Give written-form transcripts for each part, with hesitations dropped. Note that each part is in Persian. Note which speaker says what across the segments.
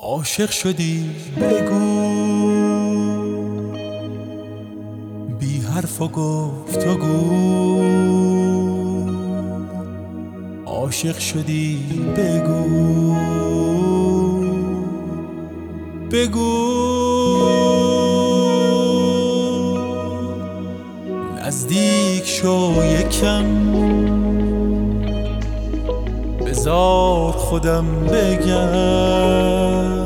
Speaker 1: عاشق شدی بگو، بی حرف و گفتگو. عاشق شدی بگو، بگو. نزدیک شو یکم، بذار خودم بگم.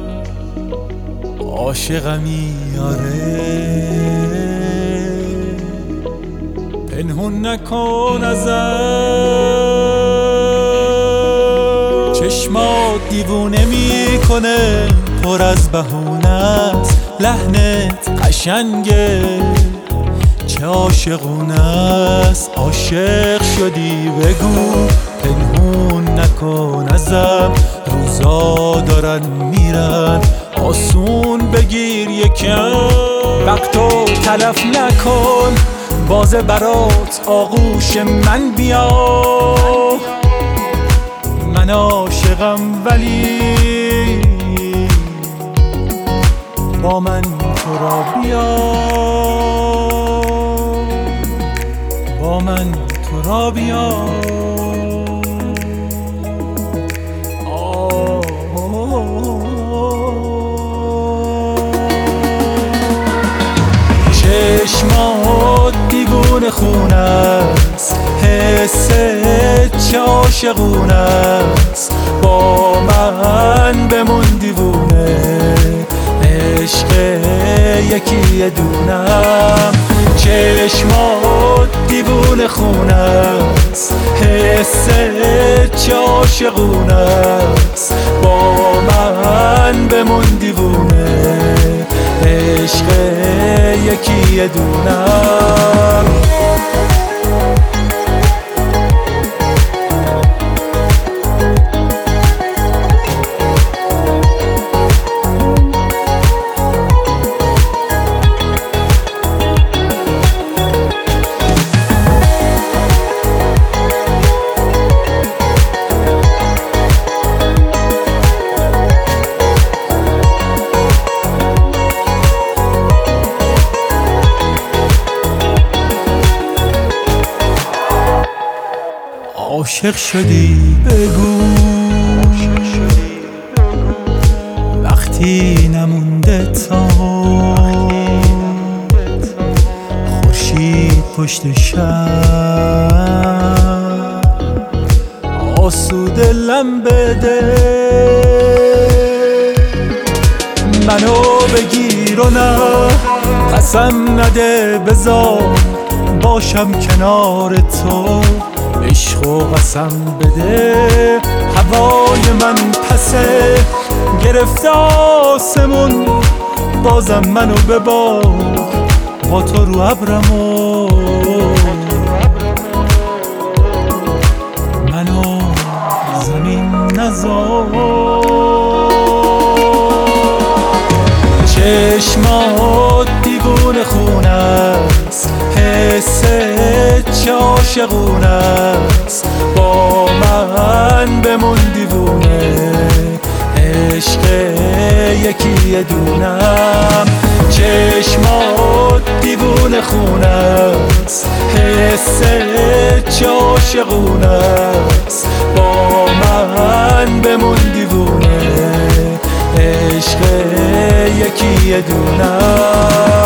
Speaker 1: عاشقمی آره، پنهون نکن ازم. چشمات دیوونه میکنه، پر از بهونه است، لحنت قشنگه، چه عاشقونه است. عاشق شدی بگو، پنهون نکن ازم. روزا دارن میرن، آسون بگیر یکم. وقتو تلف نکن، بازه برات آغوش من بیا. من عاشقم ولی با من تو را بیا، با من تو را بیا. چشمات دیوونه خونه است، حست چه عاشقونه است. با من بمون دیوونه، عشق یکی دونم. چشمات دیوونه خونه است، حست چه عاشقونه است. با من بمون دیوونه، عشق یکی دونم. عاشق شدی بگو، وقتی نمونده تا خورشید پشت شب. آسوده لم بده، منو بگیر و نه قسم نده. بذار باشم کنار تو، عشق و قسم بده. هوای من پسه گرفته آسمون، بازم منو ببار با تو رو ابرمو. منو زمین نذار. چشمات دیوونه خونه است، حست چه عاشقونه است. با من بمون دیوونه، عشق یکی دونم. چشمات دیوونه خونه است، حست چه عاشقونه است. با من بمون دیوونه، عشق یکی دونم.